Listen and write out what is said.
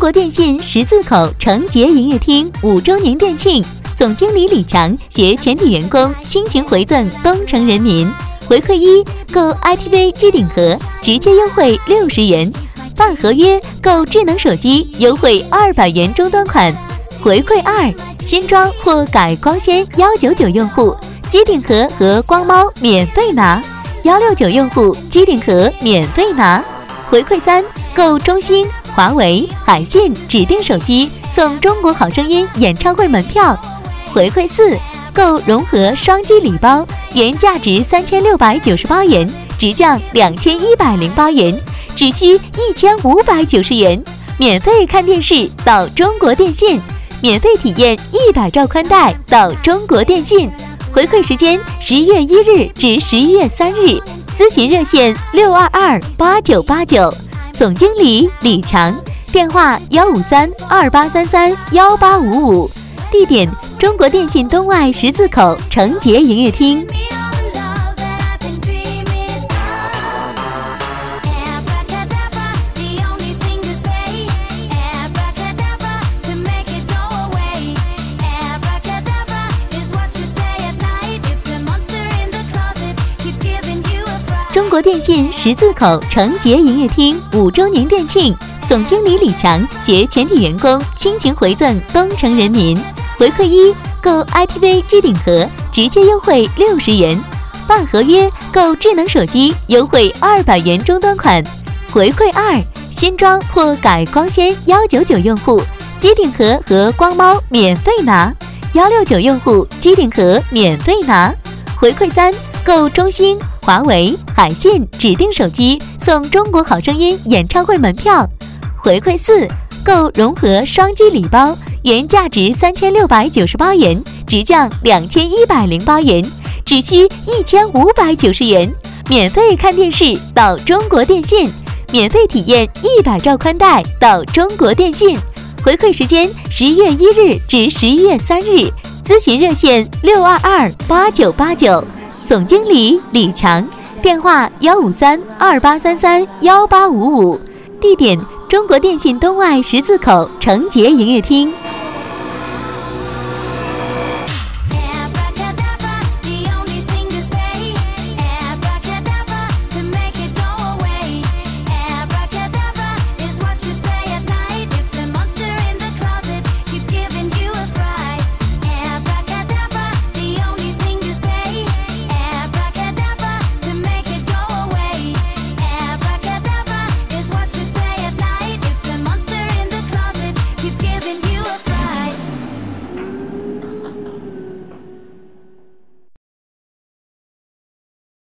国电信十字口成杰营业厅5周年店庆，总经理李强携全体员工倾情回赠东城人民。回馈1，购 ITV 机顶盒直接优惠60元，办合约购智能手机优惠200元终端款。回馈2，新装或改光纤199用户机顶盒和光猫免费拿，169用户机顶盒免费拿。回馈3，购中兴、华为、海信指定手机送中国好声音演唱会门票。回馈4，购融合双击礼包，原价值3698元，直降2108元，只需1590元，免费看电视到中国电信，免费体验100兆宽带到中国电信。回馈时间11月1日至11月3日，咨询热线6228989，总经理李强，电话15328331855，地点中国电信东外十字口成杰营业厅。中国电信十字口成杰营业厅5周年店庆，总经理李强携全体员工倾情回赠东城人民。回馈1，购 ITV 机顶盒直接优惠60元，办合约购智能手机优惠200元终端款。回馈2，新装或改光纤199用户机顶盒和光猫免费拿，169用户机顶盒免费拿。回馈3，购中兴、华为、海信指定手机送中国好声音演唱会门票。回馈4，购融合双击礼包，原价值3698元，直降2108元，只需1590元，免费看电视到中国电信，免费体验100兆宽带到中国电信。回馈时间11月1日至11月3日，咨询热线6228989，总经理李强，电话15328331855，地点中国电信东外十字口成杰营业厅。